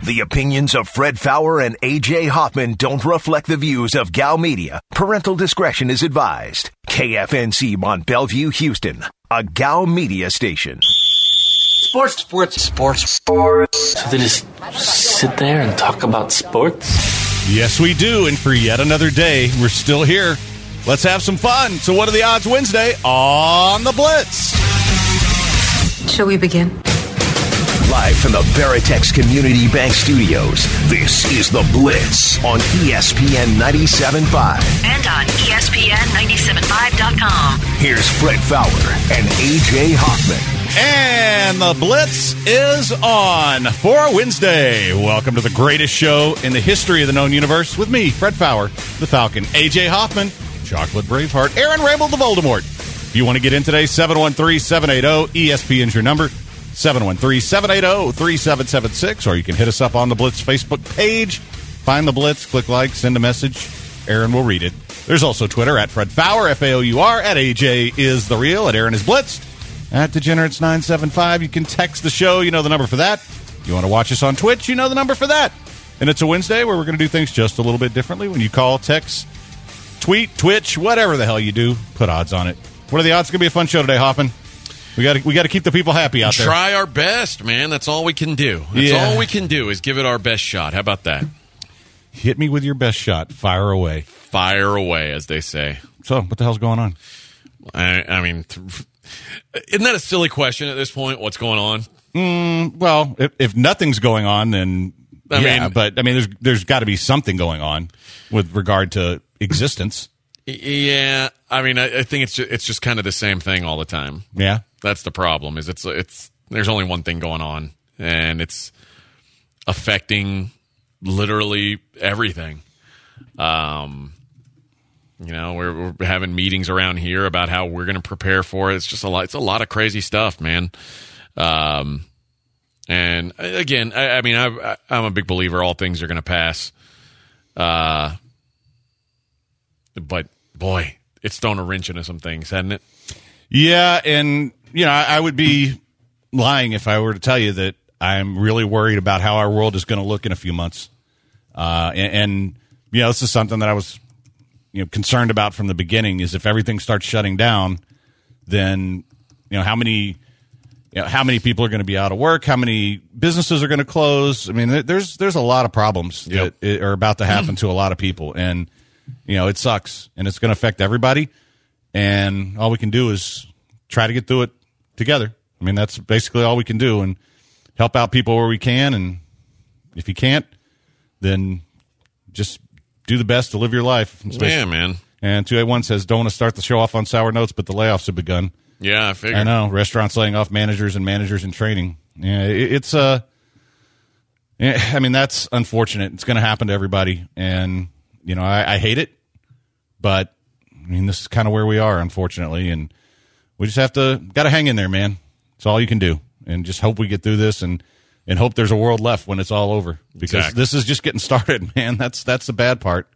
The opinions of Fred Faour and A.J. Hoffman don't reflect the views of Gal Media. Parental discretion is advised. KFNC Mont Bellevue, Houston, a Gal Media station. Sports. So they just sit there and talk about sports? Yes, we do. And for yet another day, we're still here. Let's have some fun. So what are the odds Wednesday on the Blitz? Shall we begin? Live from the Veritex Community Bank Studios, this is The Blitz on ESPN 97.5. And on ESPN975.com. Here's Fred Faour and A.J. Hoffman. And the Blitz is on for Wednesday. Welcome to the greatest show in the history of the known universe with me, Fred Faour, the Falcon, A.J. Hoffman, Chocolate Braveheart, Aaron Rabel, the Voldemort. If you want to get in today, 713-780-ESPN's your number, 713-780-3776, or you can hit us up on the Blitz Facebook page. Find the Blitz, click like, send a message. Aaron will read it. There's also Twitter at Fred Faour, F-A-O-U-R, at AJ is the real, at Aaron is Blitzed. At Degenerates975, you can text the show. You know the number for that. You want to watch us on Twitch, you know the number for that. And it's a Wednesday where we're going to do things just a little bit differently. When you call, text, tweet, Twitch, whatever the hell you do, put odds on it. What are the odds? It's going to be a fun show today, Hoffman. We got to keep the people happy out there. Try our best, man. That's all we can do. That's all we can do is give it our best shot. How about that? Hit me with your best shot. Fire away. Fire away, as they say. So, what the hell's going on? I mean... Isn't that a silly question at this point? What's going on? Well, if nothing's going on, then there's got to be something going on with regard to existence. Yeah, I mean, I think it's just kind of the same thing all the time. Yeah, that's the problem. Is it's there's only one thing going on, and it's affecting literally everything. You know, we're having meetings around here about how we're going to prepare for it. It's just a lot. It's a lot of crazy stuff, man. And again, I'm a big believer all things are going to pass. But boy, it's thrown a wrench into some things, hasn't it? Yeah, and you know, I would be lying if I were to tell you that I'm really worried about how our world is going to look in a few months. And you know, this is something that I was concerned about from the beginning. Is if everything starts shutting down, then how many people are going to be out of work, how many businesses are going to close. I mean, there's a lot of problems that are about to happen to a lot of people, and it sucks, and it's going to affect everybody. And all we can do is try to get through it together. I mean, that's basically all we can do, and help out people where we can. And if you can't, then just do the best to live your life. Yeah, man. And 281 says, don't want to start the show off on sour notes, but the layoffs have begun. Yeah, I figured. I know. Restaurants laying off managers and managers in training. Yeah, it's I mean, that's unfortunate. It's going to happen to everybody. And, I hate it. But, I mean, this is kind of where we are, unfortunately. And we just got to hang in there, man. It's all you can do. And just hope we get through this and hope there's a world left when it's all over. Because This is just getting started, man. That's the bad part.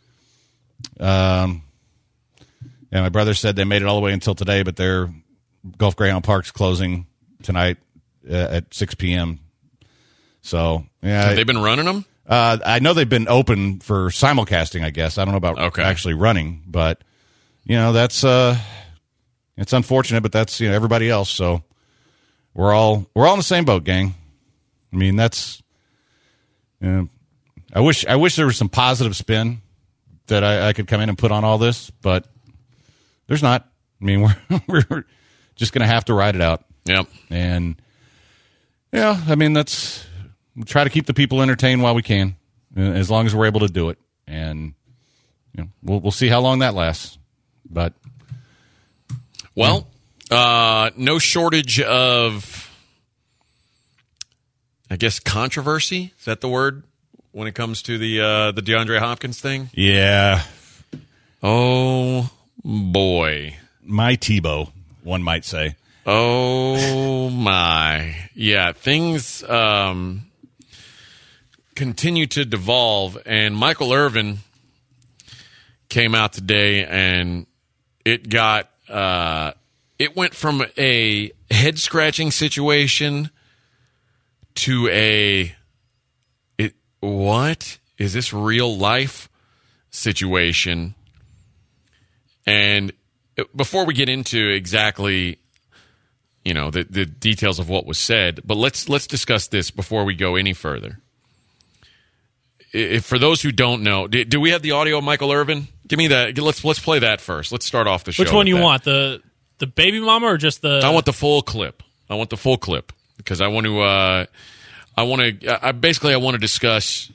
Yeah, my brother said they made it all the way until today, but their Gulf Greyhound Park's closing tonight at 6 p.m. So, yeah. Have they been running them? I know they've been open for simulcasting, I guess. I don't know about actually running, but, that's it's unfortunate, but that's, everybody else. So we're all in the same boat, gang. I mean, that's I wish there was some positive spin that I could come in and put on all this, but there's not. I mean, we're just going to have to ride it out. Yep. And I mean, we'll try to keep the people entertained while we can, as long as we're able to do it. And we'll see how long that lasts. But no shortage of, I guess, controversy. Is that the word when it comes to the DeAndre Hopkins thing? Yeah. Oh boy, my Tebow, one might say. Oh my, yeah. Things continue to devolve, and Michael Irvin came out today, and it went from a head scratching situation to a what? Is this real life situation? And before we get into exactly, the details of what was said, but let's discuss this before we go any further. For those who don't know, do we have the audio of Michael Irvin? Give me that. Let's play that first. Let's start off the show. Which one you want? The baby mama or just the? I want the full clip. Because I want to. I want to discuss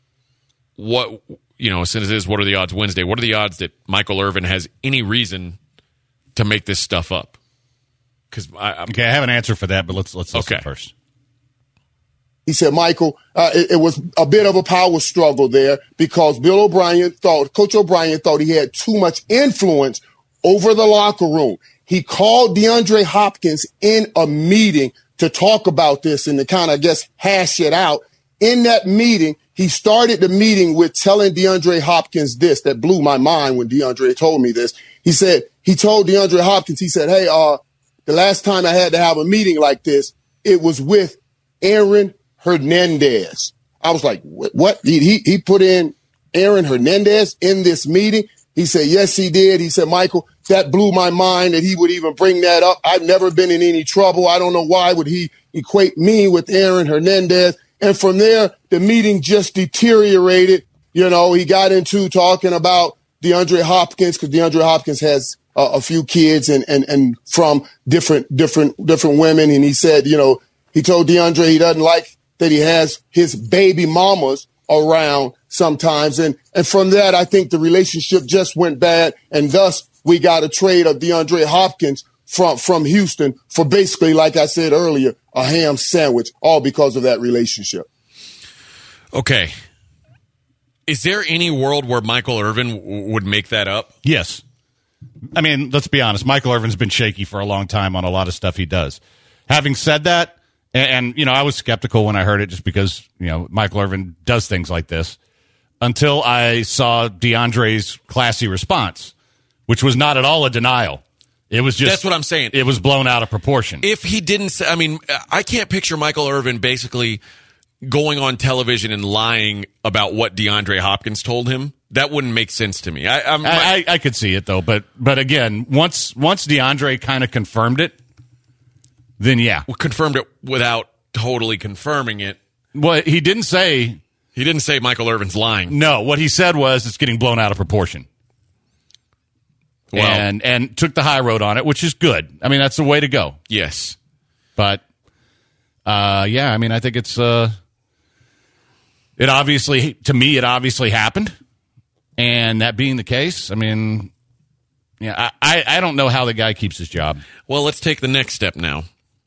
what since it is What Are the Odds Wednesday. What are the odds that Michael Irvin has any reason to make this stuff up? Because I have an answer for that, but let's listen first. He said, Michael, it was a bit of a power struggle there because Coach O'Brien thought he had too much influence over the locker room. He called DeAndre Hopkins in a meeting to talk about this and to kind of, hash it out. In that meeting, he started the meeting with telling DeAndre Hopkins this. That blew my mind when DeAndre told me this. He said, he told DeAndre Hopkins, he said, hey, the last time I had to have a meeting like this, it was with Aaron Hernandez. I was like, what? He put in Aaron Hernandez in this meeting? He said, yes, he did. He said, Michael, that blew my mind that he would even bring that up. I've never been in any trouble. I don't know why would he equate me with Aaron Hernandez. And from there, the meeting just deteriorated. He got into talking about DeAndre Hopkins because DeAndre Hopkins has a few kids and from different women. And he said, he told DeAndre he doesn't like that he has his baby mamas around sometimes. And from that, I think the relationship just went bad. And thus we got a trade of DeAndre Hopkins from Houston for basically, like I said earlier, a ham sandwich, all because of that relationship. Okay. Is there any world where Michael Irvin would make that up? Yes. I mean, let's be honest. Michael Irvin's been shaky for a long time on a lot of stuff he does. Having said that, and I was skeptical when I heard it just because, Michael Irvin does things like this until I saw DeAndre's classy response, which was not at all a denial. It was just... That's what I'm saying. It was blown out of proportion. If he didn't say... I can't picture Michael Irvin basically going on television and lying about what DeAndre Hopkins told him. That wouldn't make sense to me. I could see it, though. But again, once DeAndre kind of confirmed it, then yeah. Well, confirmed it without totally confirming it. Well, he didn't say... He didn't say Michael Irvin's lying. No, what he said was it's getting blown out of proportion. Well, and took the high road on it, which is good. I mean, that's the way to go. Yes. But, I think it's... It obviously happened. And that being the case, I don't know how the guy keeps his job. Well, let's take the next step now.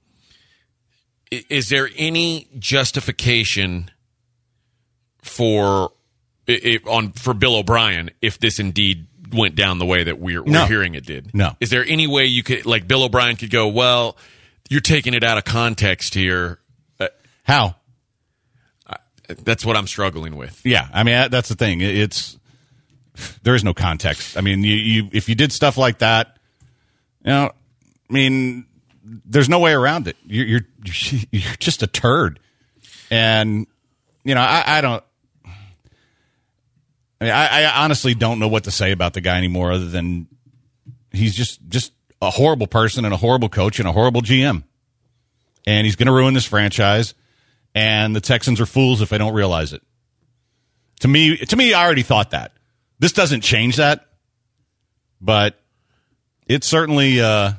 Is there any justification for Bill O'Brien if this indeed went down the way that we're hearing it did? No. Is there any way you could, like Bill O'Brien could go, well, you're taking it out of context here? How? That's what I'm struggling with. Yeah, that's the thing. There is no context. You if you did stuff like that, there's no way around it. You're just a turd, and I don't. I honestly don't know what to say about the guy anymore, other than he's just a horrible person and a horrible coach and a horrible GM, and he's going to ruin this franchise. And the Texans are fools if they don't realize it. To me, I already thought that. This doesn't change that, but it certainly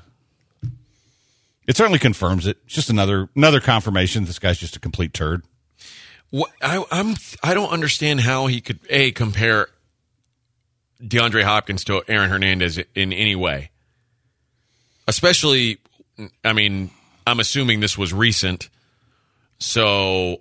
confirms it. It's just another confirmation this guy's just a complete turd. I don't understand how he could compare DeAndre Hopkins to Aaron Hernandez in any way. Especially, I'm assuming this was recent. So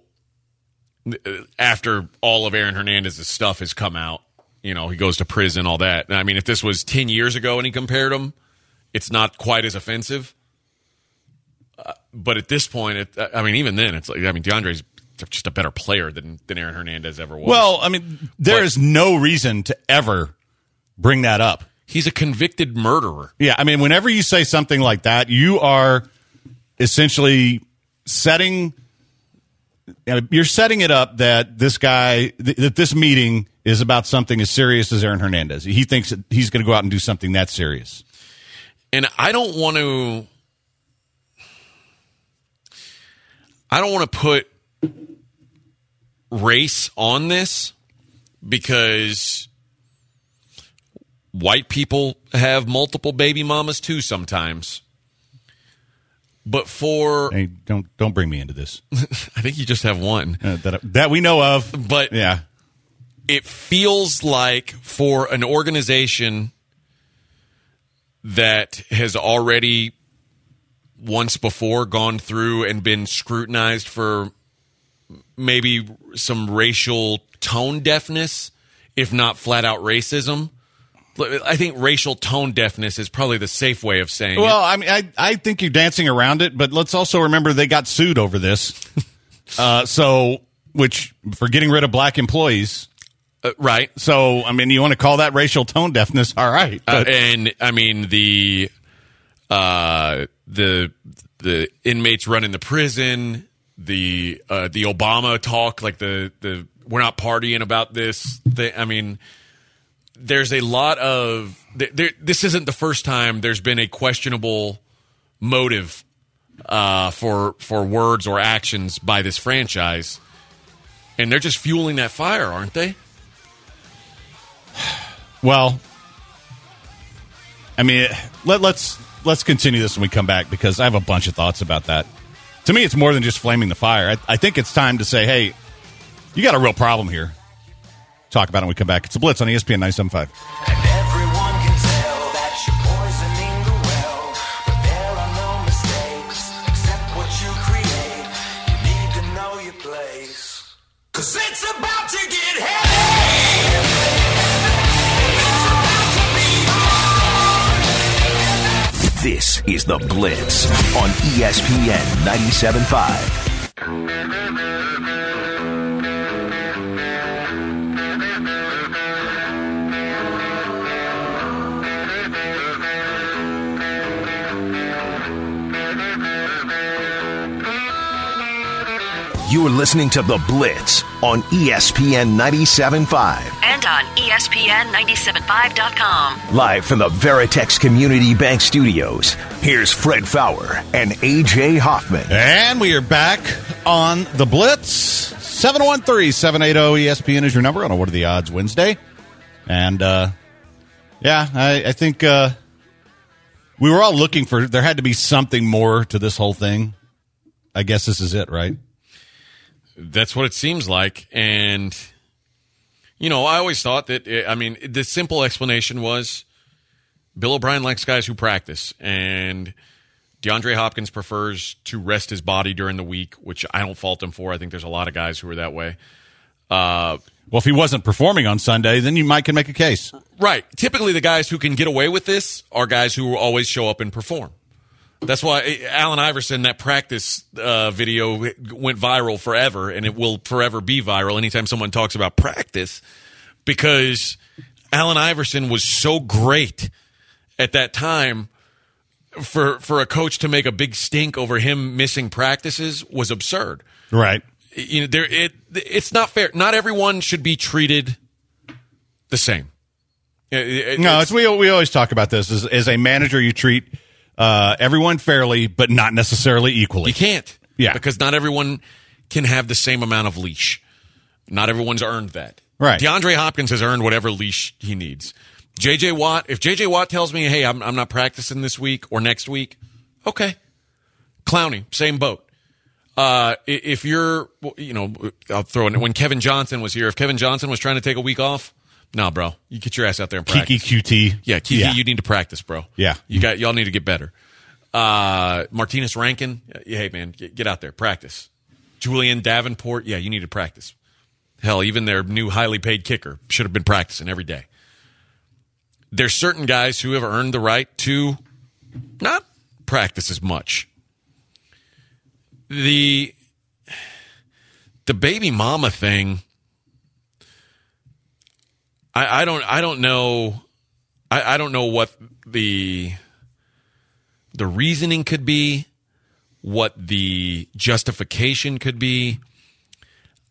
after all of Aaron Hernandez's stuff has come out, he goes to prison, all that. If this was 10 years ago and he compared them, it's not quite as offensive. But at this point, even then, it's like, DeAndre's just a better player than Aaron Hernandez ever was. Well, there is no reason to ever bring that up. He's a convicted murderer. Yeah, whenever you say something like that, you are essentially setting you're setting it up that this guy, that this meeting is about something as serious as Aaron Hernandez. He thinks that he's going to go out and do something that serious. And I don't want to put race on this because white people have multiple baby mamas too sometimes. But hey, don't bring me into this. I think you just have one. That we know of. But yeah, it feels like for an organization that has already once before gone through and been scrutinized for maybe some racial tone deafness, if not flat out racism. I think racial tone deafness is probably the safe way of saying it. Well, I mean, I think you're dancing around it, but let's also remember they got sued over this. Which for getting rid of black employees. Right. So, I mean, you want to call that racial tone deafness? All right. And I mean, the inmates running the prison, the Obama talk, like the we're not partying about this. I mean, there's a lot of this isn't the first time there's been a questionable motive for words or actions by this franchise, and they're just fueling that fire, aren't they? Well, I mean, let's continue this when we come back because I have a bunch of thoughts about that. To me, it's more than just flaming the fire. I think it's time to say, hey, you got a real problem here. Talk about it when we come back. It's The Blitz on ESPN 97.5. This is The Blitz on ESPN 97.5. You are listening to The Blitz on ESPN 97.5. And on ESPN975.com. Live from the Veritex Community Bank Studios, here's Fred Fowler and A.J. Hoffman. And we are back on The Blitz. 713-780-ESPN is your number on a What Are the Odds Wednesday. And, I think we were all looking for, there had to be something more to this whole thing. I guess this is it, right? That's what it seems like. And, I always thought that, the simple explanation was Bill O'Brien likes guys who practice. And DeAndre Hopkins prefers to rest his body during the week, which I don't fault him for. I think there's a lot of guys who are that way. Well, if he wasn't performing on Sunday, then you can make a case. Right. Typically, the guys who can get away with this are guys who always show up and perform. That's why Allen Iverson, that practice video went viral forever, and it will forever be viral anytime someone talks about practice, because Allen Iverson was so great at that time. For a coach to make a big stink over him missing practices was absurd. Right. It's not fair. Not everyone should be treated the same. We always talk about this. As a manager, you treat everyone fairly, but not necessarily equally. You can't. Yeah. Because not everyone can have the same amount of leash. Not everyone's earned that. Right. DeAndre Hopkins has earned whatever leash he needs. J.J. Watt, if J.J. Watt tells me, hey, I'm not practicing this week or next week, okay. Clowney, same boat. If you're, I'll throw in, when Kevin Johnson was here, if Kevin Johnson was trying to take a week off, no, bro, you get your ass out there and practice. Kiki QT. Yeah, Kiki, you need to practice, bro. Yeah. Y'all need to get better. Martinez Rankin, hey, man, get out there, practice. Julian Davenport, yeah, you need to practice. Hell, even their new highly paid kicker should have been practicing every day. There's certain guys who have earned the right to not practice as much. The baby mama thing, I don't know. I don't know what the reasoning could be, what the justification could be.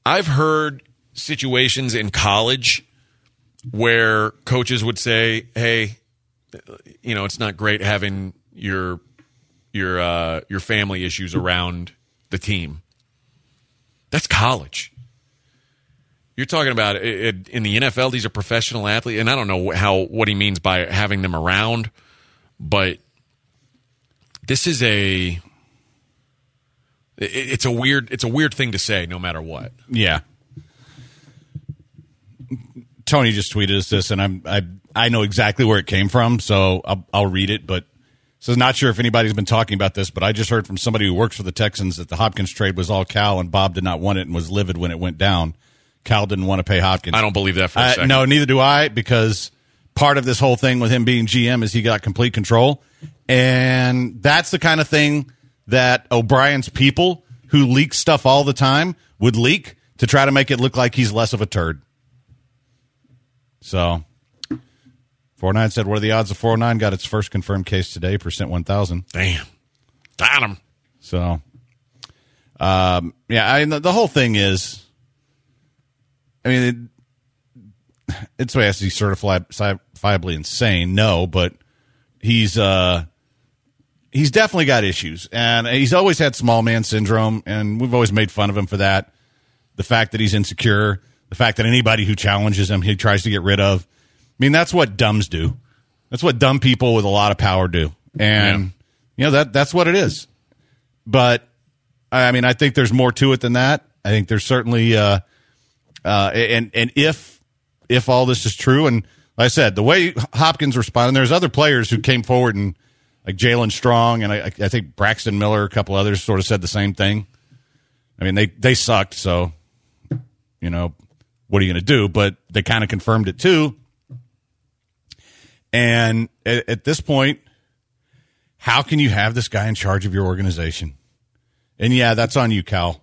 I've heard situations in college where coaches would say, "Hey, it's not great having your family issues around the team." That's college. You're talking about in the NFL, these are professional athletes, and I don't know what he means by having them around, but this is it's a weird thing to say no matter what. Yeah. Tony just tweeted us this, and I know exactly where it came from, so I'll read it, but says, not sure if anybody's been talking about this, but I just heard from somebody who works for the Texans that the Hopkins trade was all Cal, and Bob did not want it and was livid when it went down. Cal didn't want to pay Hopkins. I don't believe that for a second. No, neither do I, because part of this whole thing with him being GM is he got complete control. And that's the kind of thing that O'Brien's people who leak stuff all the time would leak to try to make it look like he's less of a turd. So, 409 said, what are the odds of 409 got its first confirmed case today? % 1,000. Damn. Got him. So, the whole thing is, it's the way he's certifiably insane. No, but he's definitely got issues, and he's always had small man syndrome, and we've always made fun of him for that. The fact that he's insecure, the fact that anybody who challenges him, he tries to get rid of. I mean, that's what dumbs do. That's what dumb people with a lot of power do, and that's what it is. But I think there's more to it than that. I think there's certainly. And if all this is true, and like I said, the way Hopkins responded, there's other players who came forward, and like Jalen Strong, and I think Braxton Miller, a couple others sort of said the same thing. I mean, they sucked, so, what are you going to do? But they kind of confirmed it too. And at this point, how can you have this guy in charge of your organization? And yeah, that's on you, Cal.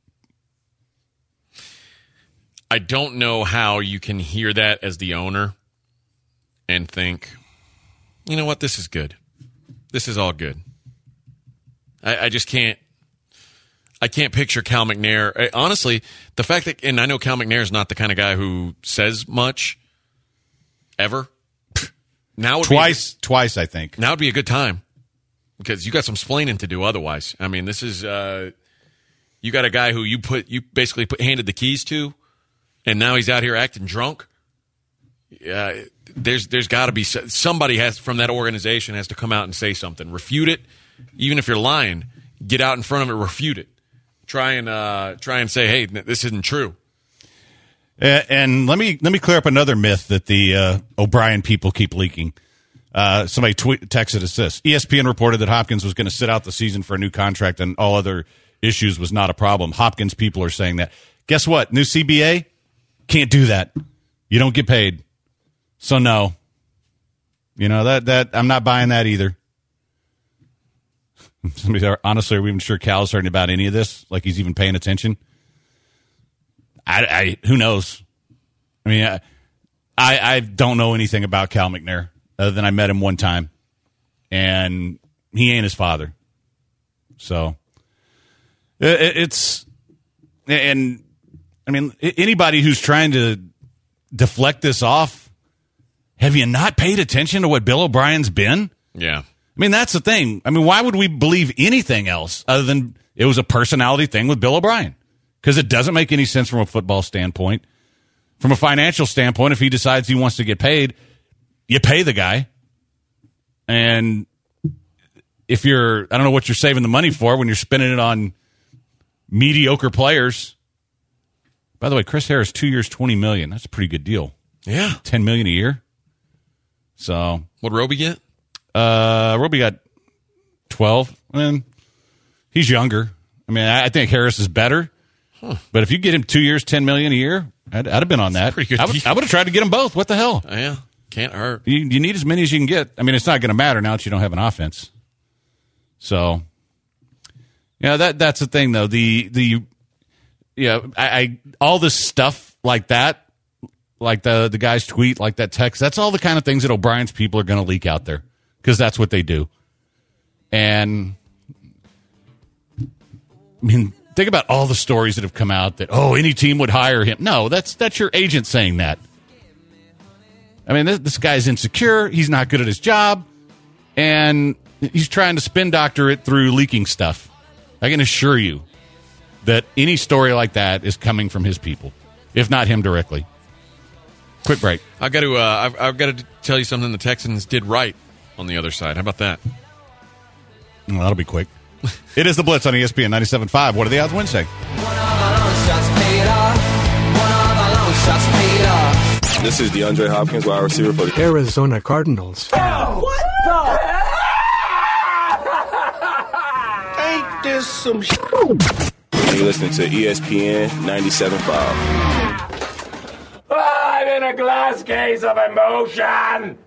I don't know how you can hear that as the owner and think, you know what, this is good. This is all good. I just can't. I can't picture Cal McNair. Honestly, the fact that, and I know Cal McNair is not the kind of guy who says much ever. Now would twice, I think. Now would be a good time because you got some splaining to do otherwise. I mean, this is you got a guy who you basically handed the keys to. And now he's out here acting drunk. There's got to be somebody from that organization has to come out and say something, refute it. Even if you're lying, get out in front of it, refute it. Try and say, hey, this isn't true. And let me clear up another myth that the O'Brien people keep leaking. Somebody texted us this: ESPN reported that Hopkins was going to sit out the season for a new contract, and all other issues was not a problem. Hopkins people are saying that. Guess what? New CBA. Can't do that. You don't get paid. So no. That I'm not buying that either. Honestly, are we even sure Cal's hearing about any of this? Like he's even paying attention? Who knows? I mean, I don't know anything about Cal McNair other than I met him one time, and he ain't his father. So it's and. I mean, anybody who's trying to deflect this off, have you not paid attention to what Bill O'Brien's been? Yeah. I mean, that's the thing. I mean, why would we believe anything else other than it was a personality thing with Bill O'Brien? Because it doesn't make any sense from a football standpoint. From a financial standpoint, if he decides he wants to get paid, you pay the guy. And if I don't know what you're saving the money for when you're spending it on mediocre players. By the way, Chris Harris, 2 years, $20 million. That's a pretty good deal. Yeah. $10 million a year. So. What'd Roby get? Roby got 12. I mean, he's younger. I mean, I think Harris is better. Huh. But if you get him 2 years, $10 million a year, I'd have been on that. Pretty good. I would have tried to get them both. What the hell? Yeah. Can't hurt. You need as many as you can get. I mean, it's not going to matter now that you don't have an offense. So, that's the thing, though. All this stuff like that, like the guy's tweet, like that text, that's all the kind of things that O'Brien's people are going to leak out there because that's what they do. And, I mean, Think about all the stories that have come out that, any team would hire him. No, that's your agent saying that. I mean, this guy's insecure. He's not good at his job. And he's trying to spin doctor it through leaking stuff. I can assure you that any story like that is coming from his people, if not him directly. Quick break. I've got to tell you something the Texans did right on the other side. How about that? Well, that'll be quick. It is the Blitz on ESPN 97.5. What are the odds Wednesday? This is DeAndre Hopkins, wide receiver for the Arizona Cardinals. What the? Ain't this some shit? You're listening to ESPN 97.5. I'm in a glass case of emotion.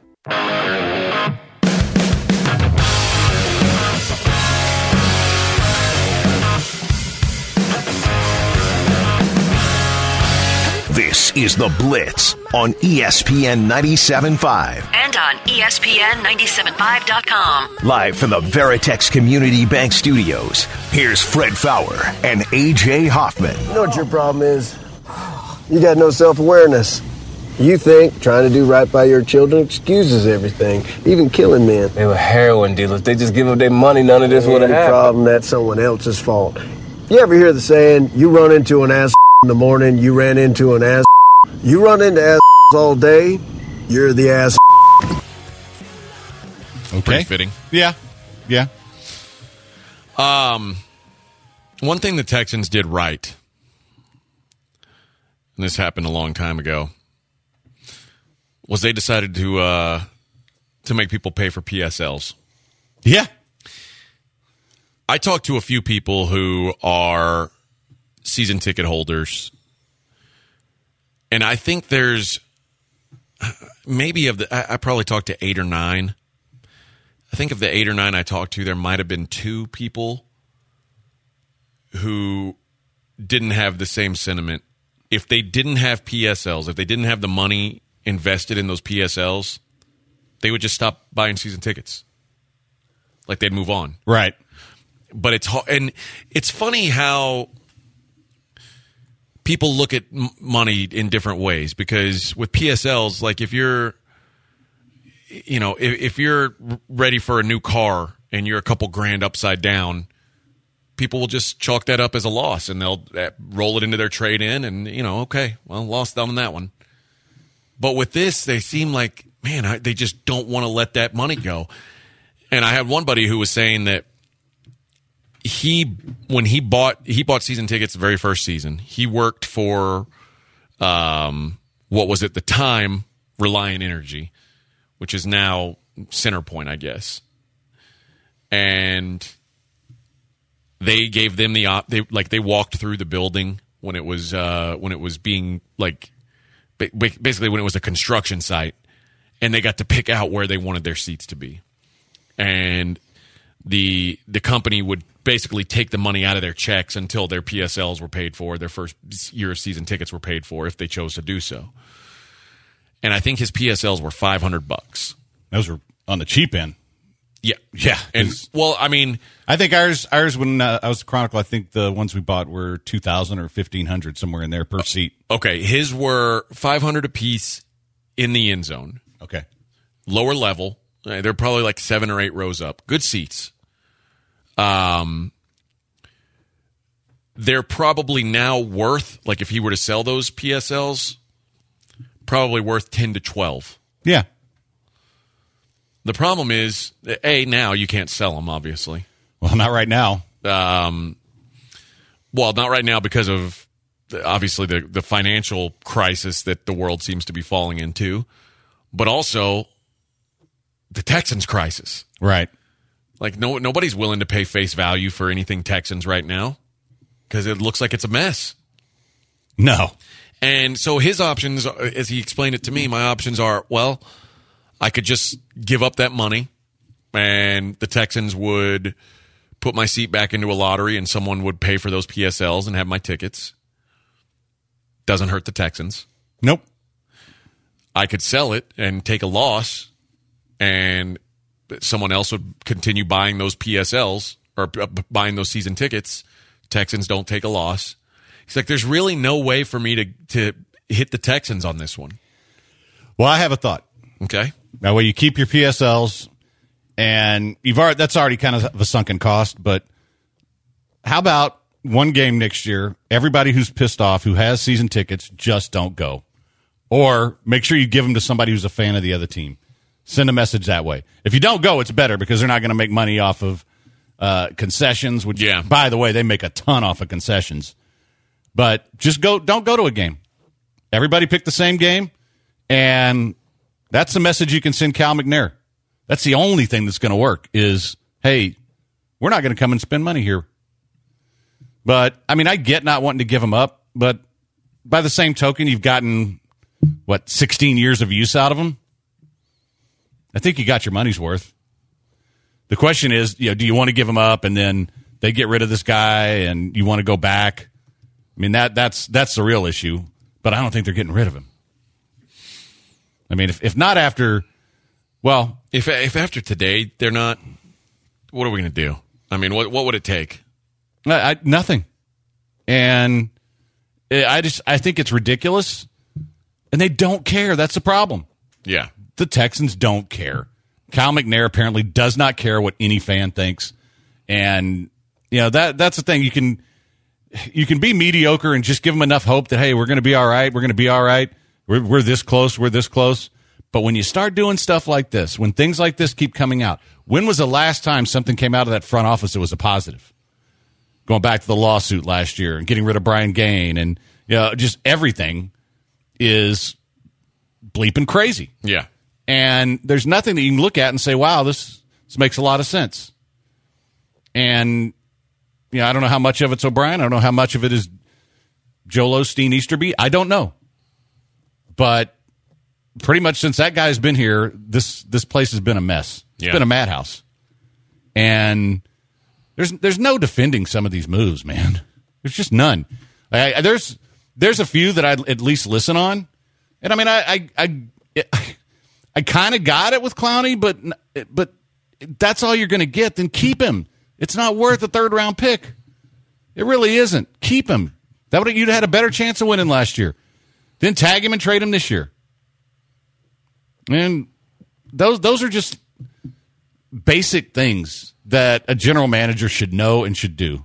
This is The Blitz on ESPN 97.5. And on ESPN975.com. Live from the Veritex Community Bank Studios, here's Fred Fowler and A.J. Hoffman. You know what your problem is? You got no self-awareness. You think trying to do right by your children excuses everything, even killing men. They were heroin dealers. They just give up their money. None of this would have happened. Problem, that's someone else's fault. You ever hear the saying, you run into an ass in the morning, you ran into an ass. You run into ass all day, you're the ass. Okay. Pretty fitting. Yeah. One thing the Texans did right, and this happened a long time ago, was they decided to make people pay for PSLs. Yeah. I talked to a few people who are season ticket holders, and I think there's maybe I probably talked to 8 or 9. I think of the 8 or 9 I talked to, there might have been 2 people who didn't have the same sentiment. If they didn't have PSLs, if they didn't have the money invested in those PSLs, they would just stop buying season tickets. Like they'd move on. Right. But it's hard, and it's funny how people look at money in different ways, because with PSLs, like if you're ready for a new car and you're a couple grand upside down, people will just chalk that up as a loss and they'll roll it into their trade-in and, okay, well, lost on that one. But with this, they seem like, man, they just don't want to let that money go. And I had one buddy who was saying that when he bought season tickets the very first season, he worked for what was at the time Reliant Energy, which is now CenterPoint, I guess. And they gave them they walked through the building when it was being basically when it was a construction site, and they got to pick out where they wanted their seats to be. And the company would basically take the money out of their checks until their PSLs were paid for, their first year of season tickets were paid for, if they chose to do so. And I think his PSLs were $500. Those were on the cheap end. Yeah. And well, I mean, I think ours when I was the Chronicle, I think the ones we bought were $2,000 or $1,500, somewhere in there per seat. Okay, his were $500 a piece in the end zone. Okay, lower level. They're probably like 7 or 8 rows up. Good seats. They're probably now worth, like if he were to sell those PSLs, probably worth 10 to 12. Yeah. The problem is, now you can't sell them, obviously. Well, not right now. Not right now because of, obviously, the financial crisis that the world seems to be falling into, but also the Texans crisis. Right. Like, nobody's willing to pay face value for anything Texans right now because it looks like it's a mess. No. And so his options, as he explained it to me, my options are, well, I could just give up that money and the Texans would put my seat back into a lottery and someone would pay for those PSLs and have my tickets. Doesn't hurt the Texans. Nope. I could sell it and take a loss and someone else would continue buying those PSLs or buying those season tickets Texans don't take a loss. He's like, there's really no way for me to hit the Texans on this one. Well, I have a thought. Okay. That way you keep your PSLs, and that's already kind of a sunken cost, but how about one game next year, everybody who's pissed off, who has season tickets, just don't go. Or make sure you give them to somebody who's a fan of the other team. Send a message that way. If you don't go, it's better because they're not going to make money off of concessions, which, by the way, they make a ton off of concessions. But just don't go to a game. Everybody pick the same game, and that's the message you can send Cal McNair. That's the only thing that's going to work is, hey, we're not going to come and spend money here. But, I mean, I get not wanting to give them up, but by the same token, you've gotten, 16 years of use out of them? I think you got your money's worth. The question is, do you want to give them up and then they get rid of this guy and you want to go back? I mean, that's the real issue, but I don't think they're getting rid of him. I mean, if not after, if after today they're not, what are we going to do? I mean, what would it take? Nothing. And I think it's ridiculous, and they don't care. That's the problem. Yeah. The Texans don't care. Cal McNair apparently does not care what any fan thinks. And, that's the thing. You can be mediocre and just give them enough hope that, hey, we're going to be all right. We're going to be all right. We're this close. We're this close. But when you start doing stuff like this, when things like this keep coming out, when was the last time something came out of that front office that was a positive? Going back to the lawsuit last year and getting rid of Brian Gaine and just everything is bleeping crazy. Yeah. And there's nothing that you can look at and say, wow, this makes a lot of sense. And, I don't know how much of it's O'Brien. I don't know how much of it is Joel Osteen Easterby. I don't know. But pretty much since that guy's been here, this place has been a mess. It's been a madhouse. And there's no defending some of these moves, man. There's just none. There's a few that I'd at least listen on. And, I mean, I kind of got it with Clowney, but that's all you're going to get. Then keep him. It's not worth a third-round pick. It really isn't. Keep him. You'd have had a better chance of winning last year. Then tag him and trade him this year. And those are just basic things that a general manager should know and should do.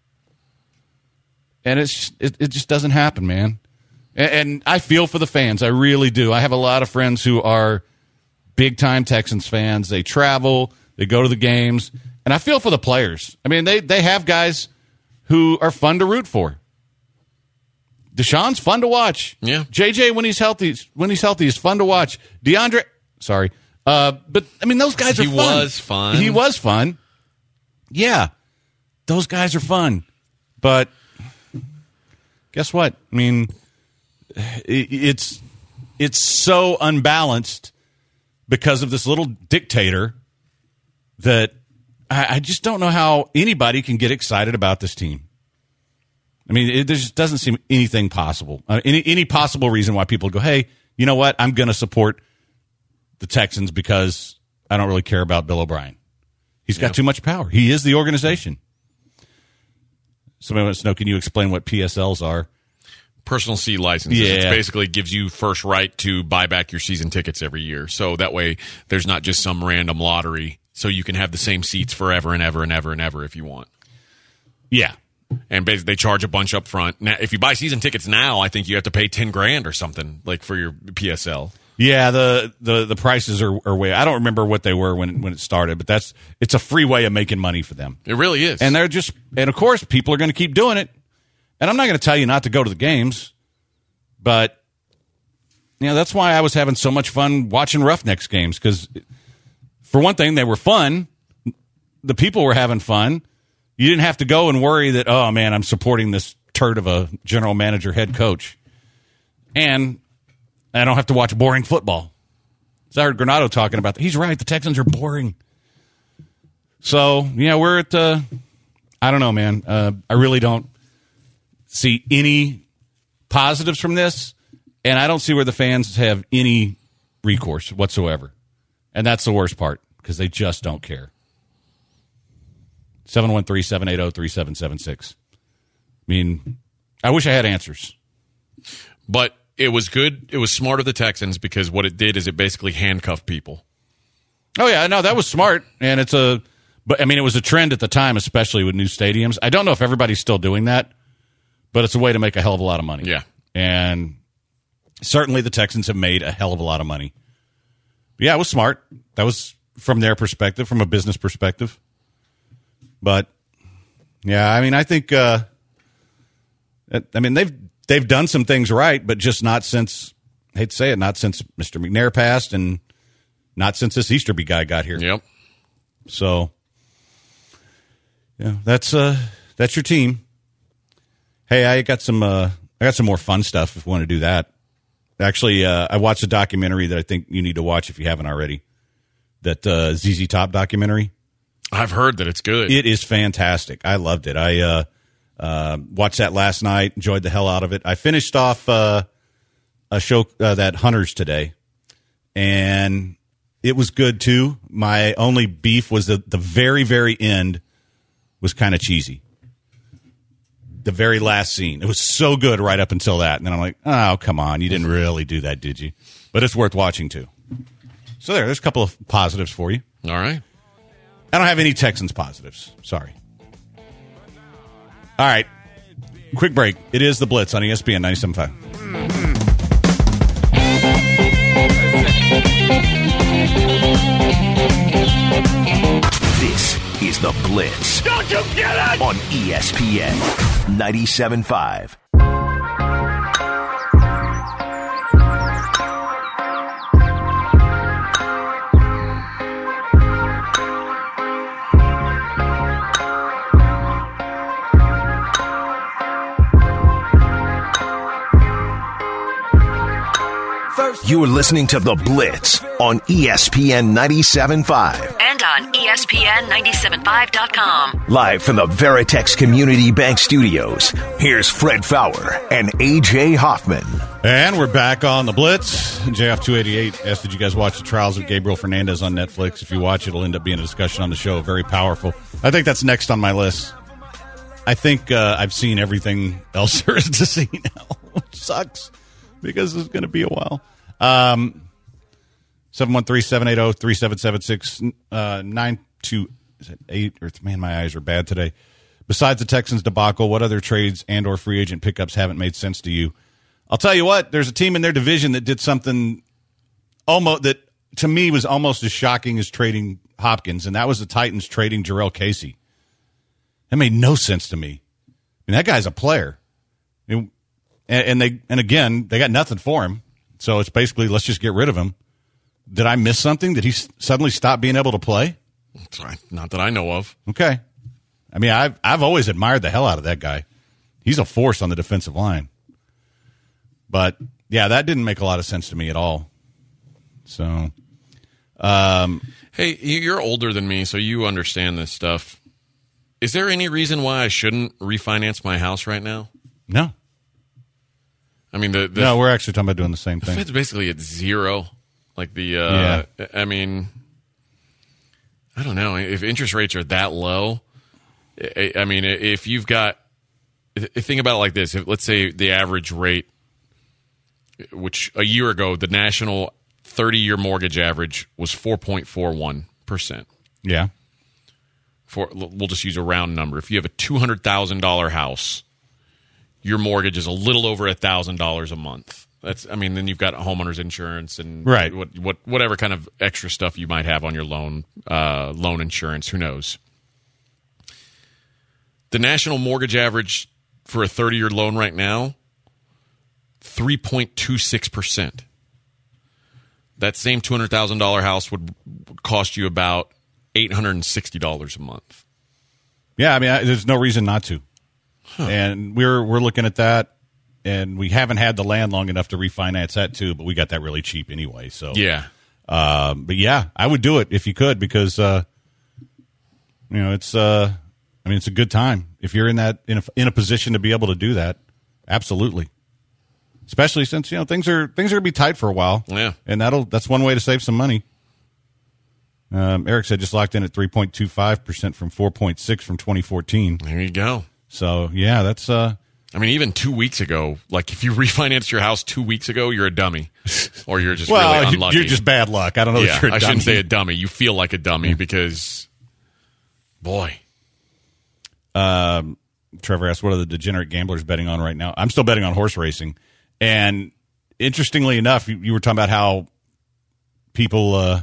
And it just doesn't happen, man. And I feel for the fans. I really do. I have a lot of friends who are big-time Texans fans. They travel. They go to the games. And I feel for the players. I mean, they have guys who are fun to root for. Deshaun's fun to watch. Yeah. JJ, when he's healthy, is fun to watch. DeAndre, sorry. But, I mean, those guys are fun. He was fun. Yeah. Those guys are fun. But guess what? I mean, it's so unbalanced because of this little dictator that I just don't know how anybody can get excited about this team. I mean, there just doesn't seem anything possible. Any possible reason why people go, hey, you know what? I'm going to support the Texans because I don't really care about Bill O'Brien. He's got too much power. He is the organization. Somebody wants to know, can you explain what PSLs are? Personal C licenses. Yeah. It basically gives you first right to buy back your season tickets every year. So that way there's not just some random lottery. So you can have the same seats forever and ever and ever and ever if you want. Yeah. And basically they charge a bunch up front. Now, if you buy season tickets now, I think you have to pay $10,000 or something like for your PSL. Yeah, the prices are way. I don't remember what they were when it started, but it's a free way of making money for them. It really is. And of course people are going to keep doing it. And I'm not going to tell you not to go to the games, but that's why I was having so much fun watching Roughnecks games, because for one thing, they were fun. The people were having fun. You didn't have to go and worry that, oh, man, I'm supporting this turd of a general manager, head coach. And I don't have to watch boring football. So I heard Granado talking about that. He's right. The Texans are boring. So, we're at, I don't know, man. I really don't see any positives from this, and I don't see where the fans have any recourse whatsoever. And that's the worst part, because they just don't care. 713-780-3776. mean, I wish I had answers. But it was good. It was smart of the Texans because what it did is it basically handcuffed people. Oh, yeah, no, that was smart. And but I mean, it was a trend at the time, especially with new stadiums. I don't know if everybody's still doing that, but it's a way to make a hell of a lot of money. Yeah. And certainly the Texans have made a hell of a lot of money. But yeah, it was smart. That was from their perspective, from a business perspective. But yeah, I mean, I think, they've done some things right, but just not since, I hate to say it, not since Mr. McNair passed and not since this Easterby guy got here. Yep. So, yeah, that's your team. Hey, I got some more fun stuff if you want to do that. Actually, I watched a documentary that I think you need to watch if you haven't already. That ZZ Top documentary. I've heard that it's good. It is fantastic. I loved it. I watched that last night, enjoyed the hell out of it. I finished off a show that Hunters today, and it was good too. My only beef was the very, very end was kind of cheesy. The very last scene. It was so good right up until that. And then I'm like, oh, come on. You didn't really do that, did you? But it's worth watching too. So there's a couple of positives for you. All right. I don't have any Texans positives. Sorry. All right. Quick break. It is the Blitz on ESPN 97.5. This is the Blitz. Don't you get it? On ESPN 97.5. You're listening to The Blitz on ESPN 97.5. And on ESPN975.com. Live from the Veritex Community Bank Studios, here's Fred Fowler and A.J. Hoffman. And we're back on The Blitz. JF288 asked, did you guys watch the trials of Gabriel Fernandez on Netflix? If you watch it, it'll end up being a discussion on the show. Very powerful. I think that's next on my list. I think I've seen everything else there is to see now, which sucks because it's going to be a while. 713-780-3776 928 or man, my eyes are bad today. Besides the Texans debacle, what other trades and or free agent pickups haven't made sense to you? I'll tell you what, there's a team in their division that did something almost that to me was almost as shocking as trading Hopkins, and that was the Titans trading Jarrell Casey. That made no sense to me. I mean, that guy's a player. And again, they got nothing for him. So it's basically, let's just get rid of him. Did I miss something? Did he suddenly stop being able to play? Sorry, not that I know of. Okay. I mean, I've always admired the hell out of that guy. He's a force on the defensive line. But, yeah, that didn't make a lot of sense to me at all. So, hey, you're older than me, so you understand this stuff. Is there any reason why I shouldn't refinance my house right now? No. I mean, no, we're actually talking about doing the same thing. It's basically at zero. Like I mean, I don't know. If interest rates are that low, I mean, if you've got, think about it like this. If, let's say the average rate, which a year ago, the national 30-year mortgage average was 4.41%. Yeah. We'll just use a round number. If you have a $200,000 house, your mortgage is a little over $1,000 a month. Then you've got homeowners insurance and right. whatever kind of extra stuff you might have on your loan insurance. Who knows? The national mortgage average for a 30-year loan right now, 3.26%. That same $200,000 house would cost you about $860 a month. Yeah, I mean, there's no reason not to. Huh. And we're looking at that, and we haven't had the land long enough to refinance that too, but we got that really cheap anyway. So yeah, but yeah, I would do it if you could because it's it's a good time if you're in a position to be able to do that. Absolutely, especially since things are gonna be tight for a while. Yeah, and that's one way to save some money. Eric said just locked in at 3.25% from 4.6 from 2014. There you go. So, yeah, that's I mean, even 2 weeks ago, like if you refinanced your house 2 weeks ago, you're a dummy, or you're just really unlucky. You're just bad luck. I don't know. Yeah, that you're a I dummy. shouldn't say a dummy. You feel like a dummy because, boy. Trevor asked, "What are the degenerate gamblers betting on right now?" I'm still betting on horse racing, and interestingly enough, you were talking about how people,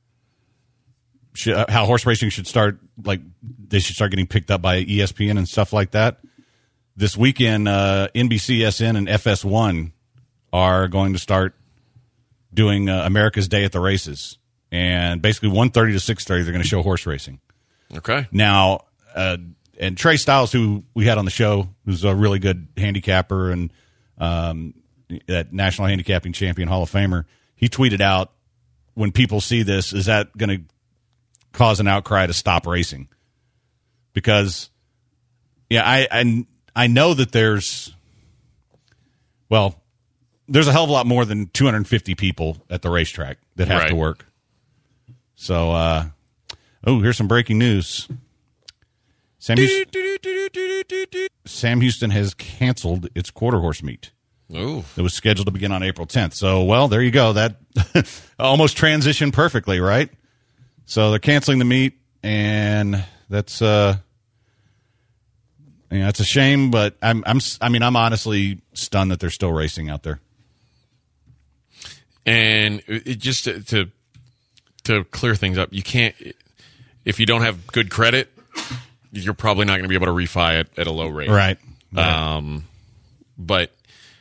how horse racing should start, like they should start getting picked up by ESPN and stuff like that. This weekend, NBCSN and FS1 are going to start doing America's Day at the Races. And basically 1:30 to 6:30, they're going to show horse racing. Okay. Now, and Trey Styles, who we had on the show, who's a really good handicapper and that National Handicapping Champion Hall of Famer, he tweeted out, when people see this, is that going to cause an outcry to stop racing? Because, yeah, I know that there's a hell of a lot more than 250 people at the racetrack that have to work. So, here's some breaking news. Sam Houston has canceled its quarter horse meet. Ooh. It was scheduled to begin on April 10th. So, well, there you go. That almost transitioned perfectly, right? So they're canceling the meet, and that's it's a shame, but I'm honestly stunned that they're still racing out there. And it just to clear things up, you can't, if you don't have good credit, you're probably not going to be able to refi it at a low rate, right? But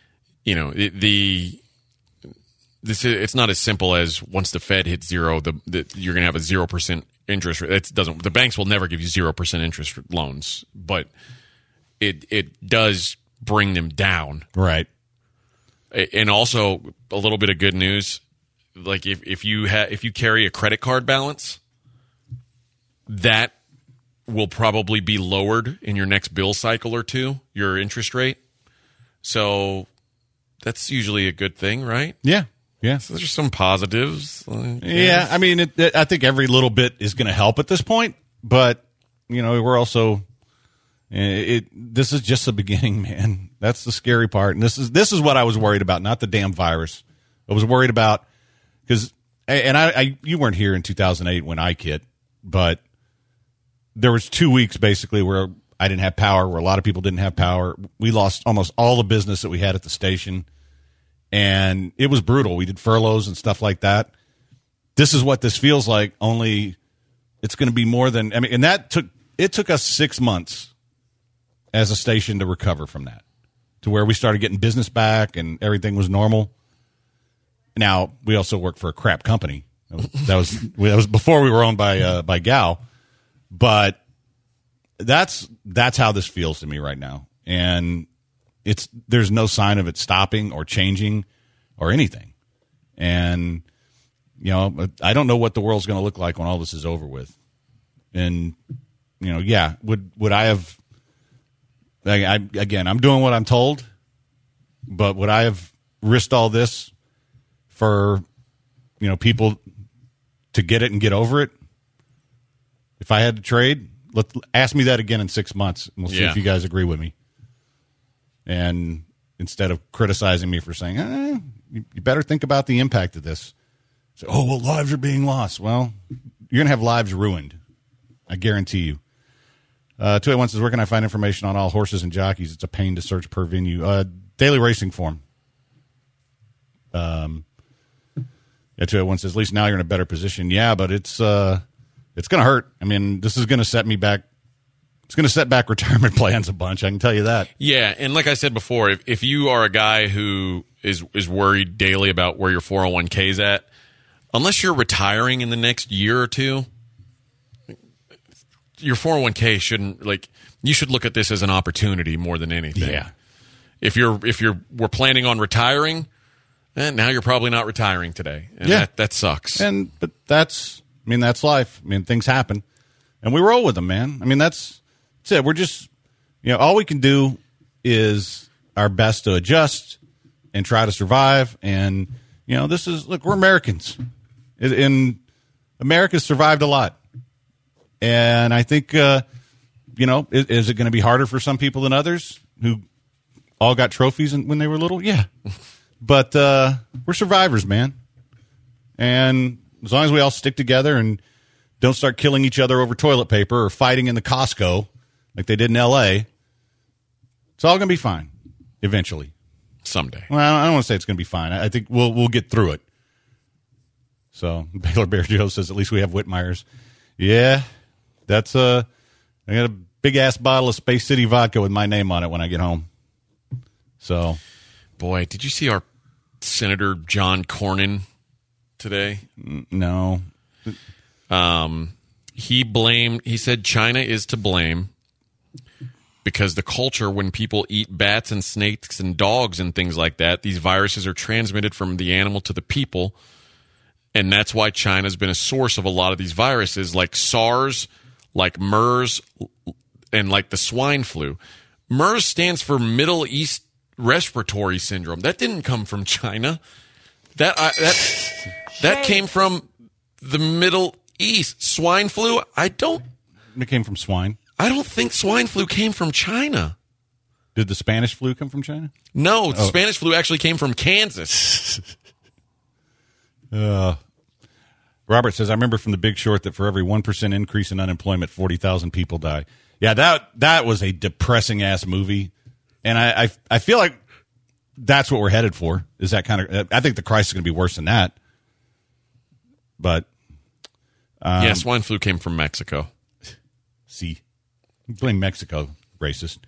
it's not as simple as once the Fed hits zero, you're going to have a 0% interest rate. The banks will never give you 0% interest loans, but it does bring them down, right? And also a little bit of good news, like if you carry a credit card balance, that will probably be lowered in your next bill cycle or two, your interest rate. So that's usually a good thing, right? Yeah. Yeah. So there's some positives. Yeah. I mean, I think every little bit is going to help at this point, but we're also, this is just the beginning, man. That's the scary part. And this is what I was worried about, not the damn virus. I was worried about, because, and you weren't here in 2008 when I hit, but there was 2 weeks basically where I didn't have power, where a lot of people didn't have power. We lost almost all the business that we had at the station, and it was brutal. We did furloughs and stuff like that. This is what this feels like, only it's going to be more than, and it took us 6 months as a station to recover from that, to where we started getting business back and everything was normal. Now, we also work for a crap company. That was before we were owned by Gal. But that's how this feels to me right now. And there's no sign of it stopping or changing or anything. And, I don't know what the world's going to look like when all this is over with. And, would I have, I'm doing what I'm told, but would I have risked all this for, people to get it and get over it? If I had to trade, ask me that again in 6 months, and we'll see if you guys agree with me. And instead of criticizing me for saying, you better think about the impact of this. So, lives are being lost. Well, you're going to have lives ruined. I guarantee you. 281 says, where can I find information on all horses and jockeys? It's a pain to search per venue. Daily Racing Form. 281 says, at least now you're in a better position. Yeah, but it's going to hurt. I mean, this is going to set me back. It's going to set back retirement plans a bunch. I can tell you that. Yeah, and like I said before, if you are a guy who is worried daily about where your 401k is at, unless you're retiring in the next year or two, your 401k shouldn't, you should look at this as an opportunity more than anything. Yeah. If we're planning on retiring, now you're probably not retiring today. And that sucks. But that's life. Things happen. And we roll with them, man. That's it. We're just, all we can do is our best to adjust and try to survive. And, we're Americans. And America's survived a lot. And I think, is it going to be harder for some people than others who all got trophies when they were little? Yeah. But we're survivors, man. And as long as we all stick together and don't start killing each other over toilet paper or fighting in the Costco like they did in L.A., it's all going to be fine eventually. Someday. Well, I don't want to say it's going to be fine. I think we'll get through it. So Baylor Bear Joe says at least we have Whitmeyer's. Yeah, that's I got a big-ass bottle of Space City vodka with my name on it when I get home. So, boy, did you see our Senator John Cornyn today? No. He said China is to blame because the culture, when people eat bats and snakes and dogs and things like that, these viruses are transmitted from the animal to the people. And that's why China's been a source of a lot of these viruses like SARS, like MERS, and like the swine flu. MERS stands for Middle East Respiratory Syndrome. That didn't come from China. That came from the Middle East. Swine flu, It came from swine. I don't think swine flu came from China. Did the Spanish flu come from China? No, the Spanish flu actually came from Kansas. Robert says, I remember from The Big Short that for every 1% increase in unemployment, 40,000 people die. Yeah, that was a depressing-ass movie. And I feel like that's what we're headed for, is that kind of – I think the crisis is going to be worse than that. But yeah, swine flu came from Mexico. See, blame Mexico, racist.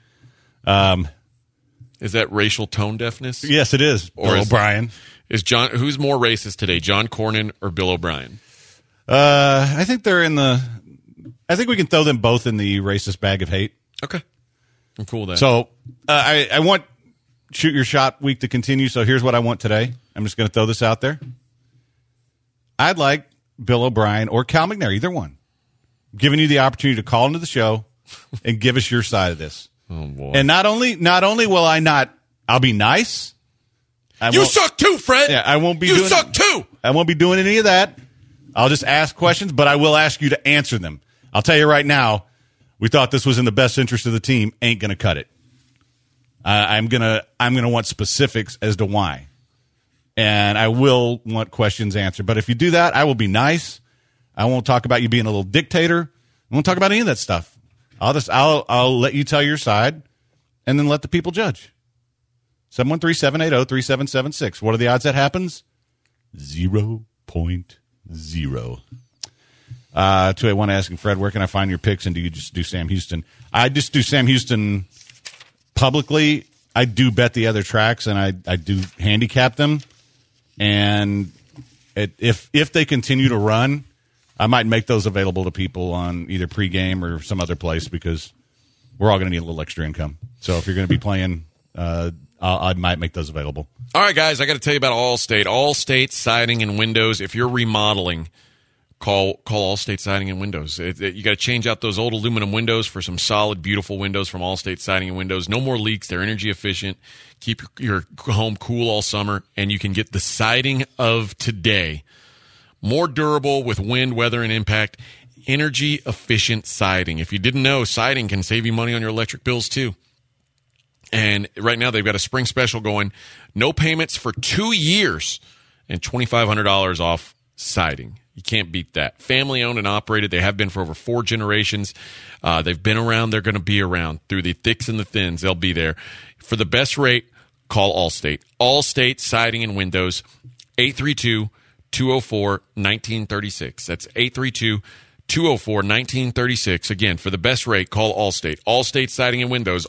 Is that racial tone deafness? Yes, it is. Or Bill O'Brien. Who's more racist today, John Cornyn or Bill O'Brien? I think they're I think we can throw them both in the racist bag of hate. Okay, I'm cool with that. So I want Shoot Your Shot week to continue. So here's what I want today. I'm just going to throw this out there. I'd like Bill O'Brien or Cal McNair, either one, giving you the opportunity to call into the show and give us your side of this. Oh boy! And not only will I'll be nice. You suck too, Fred. Yeah, I won't be. You suck too. I won't be doing any of that. I'll just ask questions, but I will ask you to answer them. I'll tell you right now, we thought this was in the best interest of the team. Ain't gonna cut it. I'm gonna want specifics as to why, and I will want questions answered. But if you do that, I will be nice. I won't talk about you being a little dictator. I won't talk about any of that stuff. I'll let you tell your side, and then let the people judge. 713-780-3776. What are the odds that happens? 0.0. 281 asking Fred, where can I find your picks, and do you just do Sam Houston? I just do Sam Houston publicly. I do bet the other tracks, and I do handicap them. And if they continue to run, I might make those available to people on either pregame or some other place, because we're all going to need a little extra income. So if you're going to be playing, I might make those available. All right, guys, I got to tell you about Allstate. Allstate Siding and Windows. If you're remodeling, call Allstate Siding and Windows. You got to change out those old aluminum windows for some solid, beautiful windows from Allstate Siding and Windows. No more leaks. They're energy efficient. Keep your home cool all summer, and you can get the siding of today. More durable with wind, weather, and impact. Energy efficient siding. If you didn't know, siding can save you money on your electric bills too. And right now they've got a spring special going. No payments for 2 years and $2,500 off siding. You can't beat that. Family owned and operated. They have been for over 4 generations. They've been around. They're going to be around through the thicks and the thins. They'll be there. For the best rate, call Allstate. Allstate Siding and Windows, 832-204-1936. That's 832-204-1936. Again, for the best rate, call Allstate. Allstate Siding and Windows.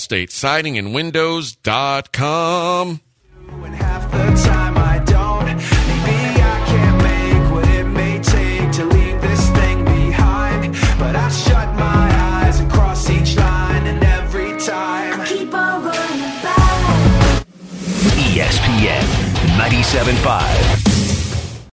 AllstateSidingandWindows.com. And half the time I don't. Maybe I can't make what it may take to leave this thing behind. But I shut my eyes and cross each line, and every time I keep on running back. ESPN 97.5.